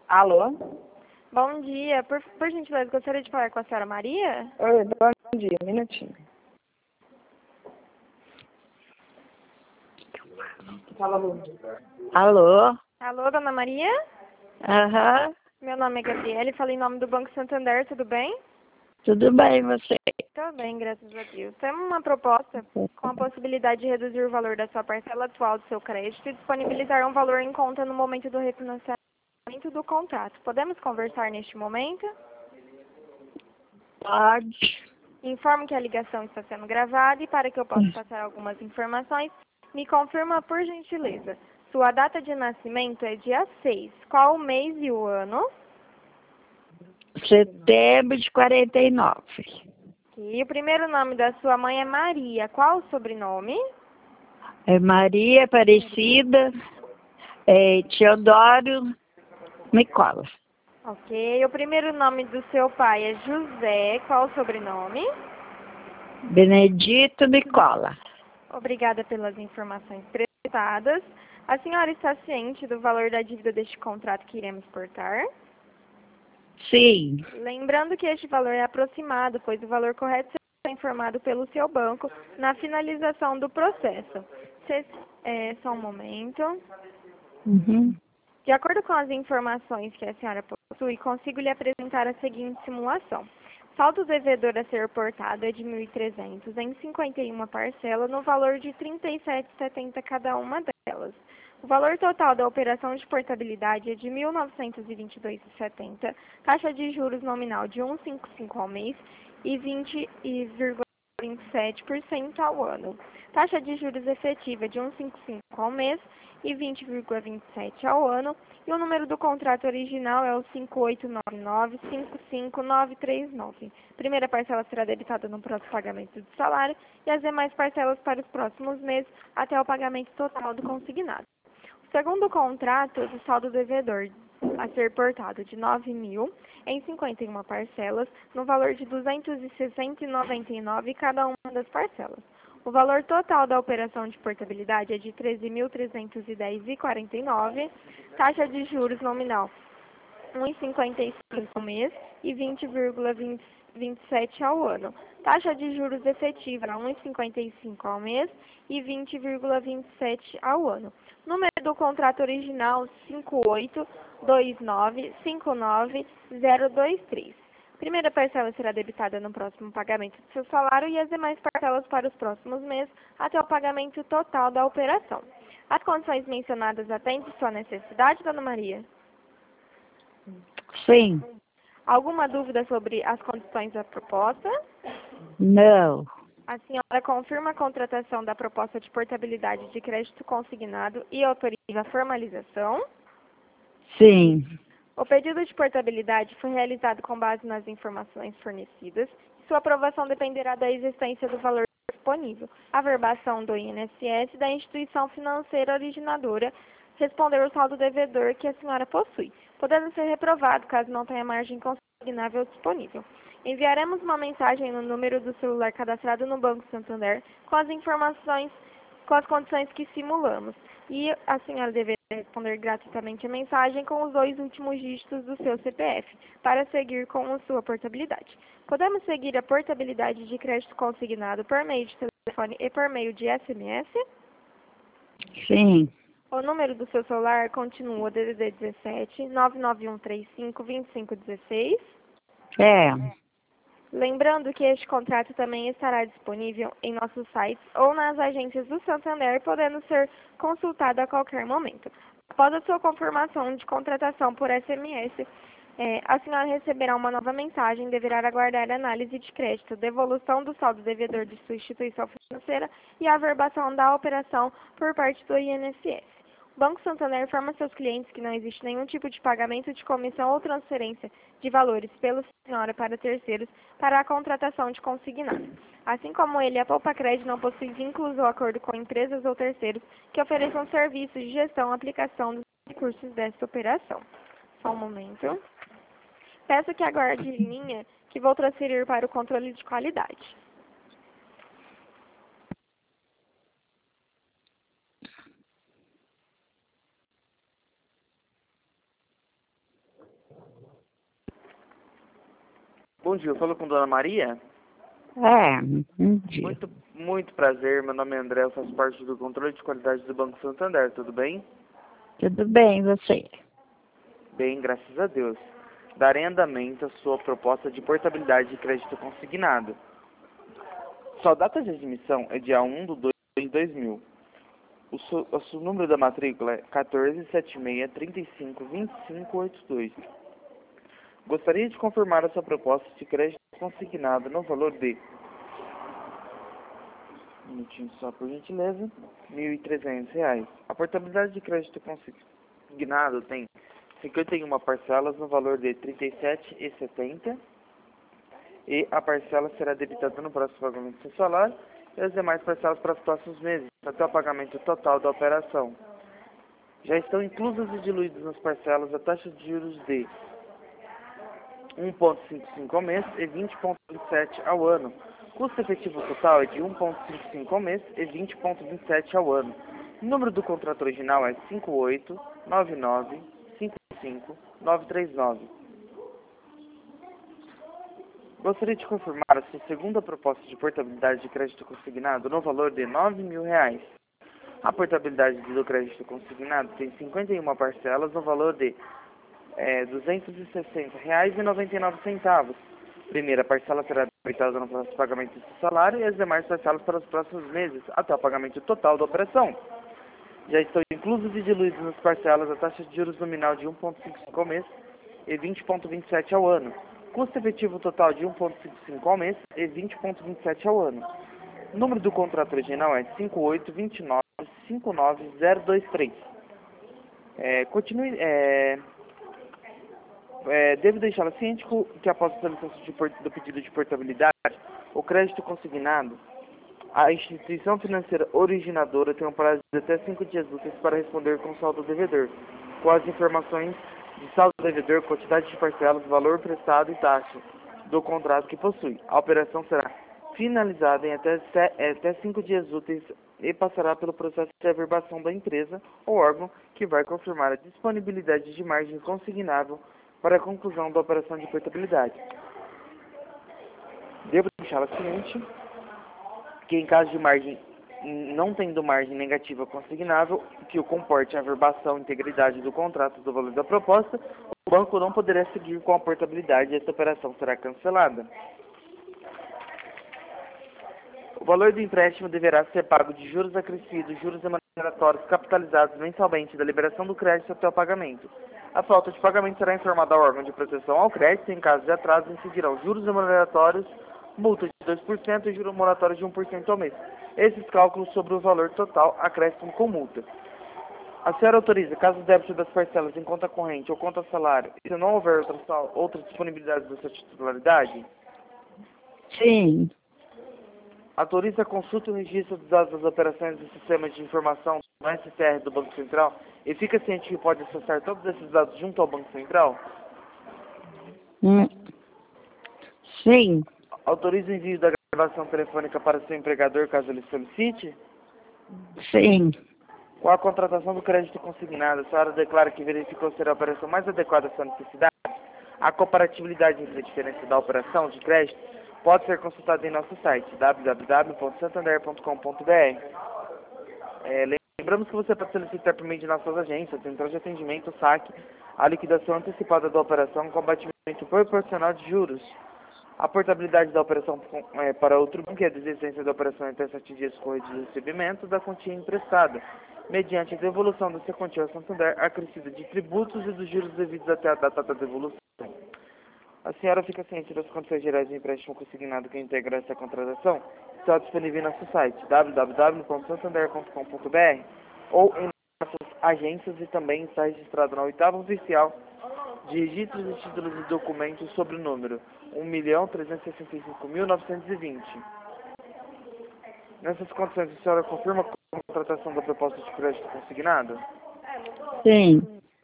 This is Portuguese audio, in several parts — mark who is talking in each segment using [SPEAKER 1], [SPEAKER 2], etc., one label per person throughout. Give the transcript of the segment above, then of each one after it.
[SPEAKER 1] Alô?
[SPEAKER 2] Bom dia. Por gentileza, gostaria de falar com a senhora Maria?
[SPEAKER 1] Oi, bom dia, um minutinho. Alô?
[SPEAKER 2] Alô, dona Maria?
[SPEAKER 1] Aham,
[SPEAKER 2] Meu nome é Gabriele, falei em nome do Banco Santander, tudo bem?
[SPEAKER 1] tudo bem, você?
[SPEAKER 2] Tudo bem, graças a Deus. Temos uma proposta com a possibilidade de reduzir o valor da sua parcela atual do seu crédito e disponibilizar um valor em conta no momento do refinanciamento do contrato. Podemos conversar neste momento?
[SPEAKER 1] Pode.
[SPEAKER 2] Informo que a ligação está sendo gravada e para que eu possa passar algumas informações, me confirma por gentileza. Sua data de nascimento é dia 6. Qual o mês e o ano?
[SPEAKER 1] Setembro de 49.
[SPEAKER 2] E o primeiro nome da sua mãe é Maria. Qual o sobrenome?
[SPEAKER 1] É Maria Aparecida, Teodoro Nicola.
[SPEAKER 2] Ok. O primeiro nome do seu pai é José. Qual o sobrenome?
[SPEAKER 1] Benedito Nicola.
[SPEAKER 2] Obrigada pelas informações prestadas. A senhora está ciente do valor da dívida deste contrato que iremos cortar?
[SPEAKER 1] Sim,
[SPEAKER 2] Lembrando que este valor é aproximado, pois o valor correto será informado pelo seu banco na finalização do processo. Só um momento.
[SPEAKER 1] uhum.
[SPEAKER 2] De acordo com as informações que a senhora possui, consigo lhe apresentar a seguinte simulação. Saldo devedor a ser reportado é de 1.300 em 51 parcelas no valor de R$ 37,70 cada uma delas. O valor total da operação de portabilidade é de R$ 1.922,70, taxa de juros nominal de 1,55 ao mês e 20,27% ao ano. Taxa de juros efetiva de 1,55 ao mês e 20,27 ao ano, e o número do contrato original é o 5899-55939. Primeira parcela será debitada no próximo pagamento do salário e as demais parcelas para os próximos meses até o pagamento total do consignado. O segundo contrato do saldo devedor a ser portado de 9.000 em 51 parcelas, no valor de R$ 260,99 cada uma das parcelas. O valor total da operação de portabilidade é de R$ 13.310,49, taxa de juros nominal 1,55 ao mês e 20,27 ao ano. Taxa de juros efetiva 1,55 ao mês e 20,27 ao ano. Número do contrato original 582959023. Primeira parcela será debitada no próximo pagamento do seu salário e as demais parcelas para os próximos meses até o pagamento total da operação. As condições mencionadas atendem sua necessidade, dona Maria?
[SPEAKER 1] Sim,
[SPEAKER 2] Alguma dúvida sobre as condições da proposta?
[SPEAKER 1] não,
[SPEAKER 2] A senhora confirma a contratação da proposta de portabilidade de crédito consignado e autoriza a formalização?
[SPEAKER 1] sim,
[SPEAKER 2] O pedido de portabilidade foi realizado com base nas informações fornecidas e sua aprovação dependerá da existência do valor disponível, a verbação do INSS e da instituição financeira originadora responder o saldo devedor que a senhora possui, podendo ser reprovado caso não tenha margem consignável disponível. Enviaremos uma mensagem no número do celular cadastrado no Banco Santander com as informações, com as condições que simulamos. E a senhora deverá responder gratuitamente a mensagem com os 2 últimos dígitos do seu CPF, para seguir com a sua portabilidade. Podemos seguir a portabilidade de crédito consignado por meio de telefone e por meio de SMS?
[SPEAKER 1] sim.
[SPEAKER 2] O número do seu celular continua DDD 17 99135 2516.
[SPEAKER 1] É,
[SPEAKER 2] Lembrando que este contrato também estará disponível em nossos sites ou nas agências do Santander, podendo ser consultado a qualquer momento. Após a sua confirmação de contratação por SMS, a senhora receberá uma nova mensagem e deverá aguardar a análise de crédito, devolução do saldo devedor de sua instituição financeira e a averbação da operação por parte do INSS. O Banco Santander informa seus clientes que não existe nenhum tipo de pagamento de comissão ou transferência de valores pela senhora para terceiros para a contratação de consignado. Assim como ele, a Poupa Crédito não possui vínculos ou acordo com empresas ou terceiros que ofereçam serviços de gestão e aplicação dos recursos desta operação. Só um momento. Peço que aguarde em linha que vou transferir para o controle de qualidade.
[SPEAKER 3] Bom dia, eu falo com Dona Maria.
[SPEAKER 1] Um dia.
[SPEAKER 3] Muito prazer, meu nome é André, eu faço parte do controle de qualidade do Banco Santander, tudo bem?
[SPEAKER 1] Tudo bem, você?
[SPEAKER 3] Bem, graças a Deus. Darei andamento à sua proposta de portabilidade de crédito consignado. Sua data de admissão é dia 1/2/2000. O seu número da matrícula é 1476352582. Gostaria de confirmar a sua proposta de crédito consignado no valor de... Um minutinho só, por gentileza. R$ 1.300. A portabilidade de crédito consignado tem 51 parcelas no valor de R$ 37,70 e a parcela será debitada no próximo pagamento do seu salário e as demais parcelas para os próximos meses, até o pagamento total da operação. Já estão inclusas e diluídas nas parcelas a taxa de juros de 1,55 ao mês e 20,27 ao ano. Custo efetivo total é de 1,55 ao mês e 20,27 ao ano. O número do contrato original é 589955939. Gostaria de confirmar a sua segunda proposta de portabilidade de crédito consignado no valor de R$ 9.000. A portabilidade do crédito consignado tem 51 parcelas no valor de R$ 260,99. Primeira parcela será debitada no próximo pagamento do salário e as demais parcelas para os próximos meses, até o pagamento total da operação. Já estão inclusos e diluídos nas parcelas a taxa de juros nominal de 1,55 ao mês e 20,27 ao ano. Custo efetivo total de 1,55 ao mês e 20,27 ao ano. O número do contrato original é 582959023. Devo deixá-la ciente que após a solicitação do pedido de portabilidade, o crédito consignado, a instituição financeira originadora tem um prazo de até 5 dias úteis para responder com o saldo devedor, com as informações de saldo devedor, quantidade de parcelas, valor prestado e taxa do contrato que possui. A operação será finalizada em até 5 dias úteis e passará pelo processo de averbação da empresa ou órgão que vai confirmar a disponibilidade de margem consignável para a conclusão da operação de portabilidade. Devo deixá-la ciente que em caso de margem não tendo margem negativa consignável, que o comporte a averbação e integridade do contrato do valor da proposta, o banco não poderá seguir com a portabilidade e esta operação será cancelada. O valor do empréstimo deverá ser pago de juros acrescidos, juros remuneratórios capitalizados mensalmente da liberação do crédito até o pagamento. A falta de pagamento será informada ao órgão de proteção ao crédito. Em caso de atraso, incidirão juros remuneratórios, multa de 2% e juros moratórios de 1% ao mês. Esses cálculos sobre o valor total, acréscimo com multa. A senhora autoriza, caso o débito das parcelas em conta corrente ou conta salário, e se não houver outra disponibilidade da sua titularidade?
[SPEAKER 1] Sim.
[SPEAKER 3] Autoriza a consulta e o registro dos dados das operações do sistema de informação do SCR do Banco Central e fica ciente que pode acessar todos esses dados junto ao Banco Central?
[SPEAKER 1] Sim.
[SPEAKER 3] Autoriza o envio da gravação telefônica para seu empregador caso ele solicite?
[SPEAKER 1] Sim.
[SPEAKER 3] Com a contratação do crédito consignado, a senhora declara que verificou ser a operação mais adequada à sua necessidade? A comparatibilidade entre a diferença da operação de crédito pode ser consultada em nosso site www.santander.com.br. Lembramos que você pode solicitar por meio de nossas agências, central de atendimento, saque, a liquidação antecipada da operação com abatimento proporcional de juros. A portabilidade da operação para outro banco e a desistência da operação em até 7 dias corridos de recebimento da quantia emprestada, mediante a devolução dessa quantia ao Santander acrescida de tributos e dos juros devidos até a data da devolução. A senhora fica ciente das condições gerais de empréstimo consignado que integra essa contratação? Está disponível em nosso site www.santander.com.br ou em nossas agências e também está registrado na 8ª oficial de registros de títulos e documentos sobre o número 1.365.920. Nessas condições, a senhora confirma a contratação da proposta de crédito consignado?
[SPEAKER 1] Sim.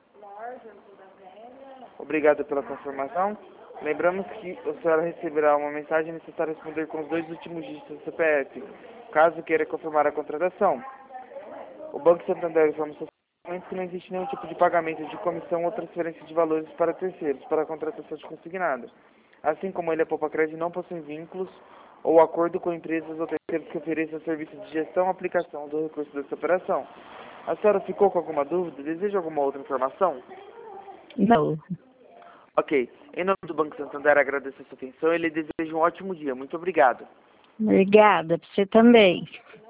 [SPEAKER 3] Obrigado pela confirmação. Lembramos que a senhora receberá uma mensagem necessária responder com os 2 últimos dígitos do CPF, caso queira confirmar a contratação. O Banco Santander informa que não existe nenhum tipo de pagamento de comissão ou transferência de valores para terceiros para a contratação de consignado. Assim como ele, a Poupa Crédito não possui vínculos ou acordo com empresas ou terceiros que ofereçam serviço de gestão ou aplicação do recurso dessa operação. A senhora ficou com alguma dúvida? Deseja alguma outra informação?
[SPEAKER 1] Não.
[SPEAKER 3] Ok. Em nome do Banco Santander, agradeço a sua atenção e lhe desejo um ótimo dia. Muito obrigado.
[SPEAKER 1] Obrigada, pra você também.